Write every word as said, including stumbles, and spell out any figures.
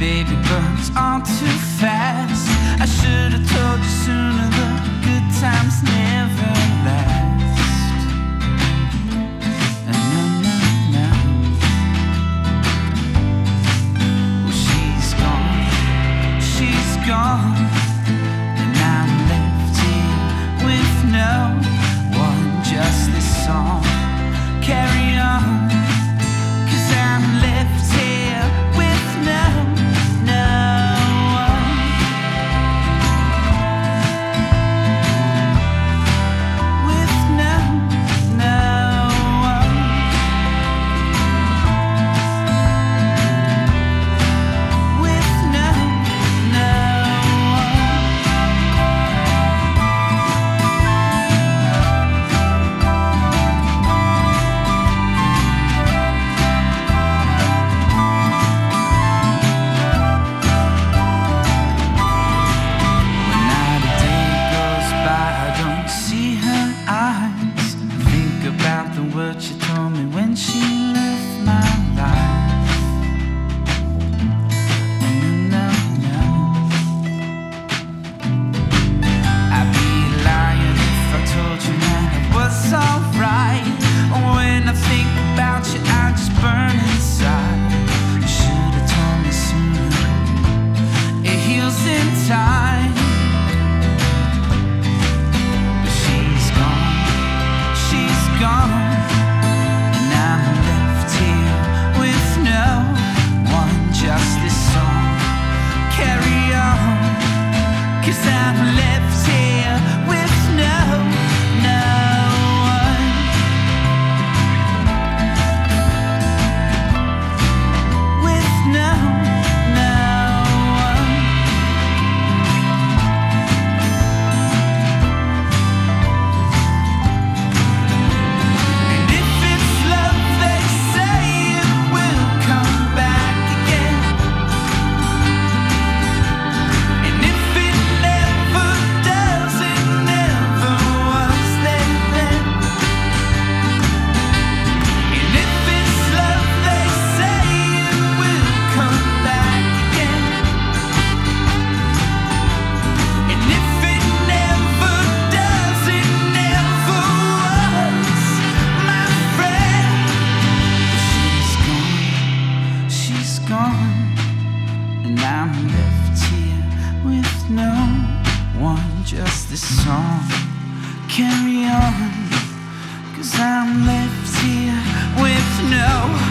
baby, but it's all too fast. I should have told you sooner, the good times never last. No, no, no. Well, she's gone, she's gone, and I'm left here with no one, just this song. Carry on, 'cause I'm left here with no, no one. With no, no one. With no, no When not a day goes by, I don't see her eyes. Think about the words she told me when she left my life. No, no, no. I'd be lying if I told you that it was alright. When I think about you, I just burn inside. You should have told me sooner. It heals in time. But she's gone, she's gone, and I'm left here with no one, just this song. Carry on, 'cause I'm left here with no, no one. With no, no one. And if it's love, they say it will come back again. And if it never does, it never was there then. And if it's love, they say it will come back again. And if it never does, it never was, my friend. She's gone, she's gone, and I'm left here with no one, just this song. Carry on, 'cause I'm left here with no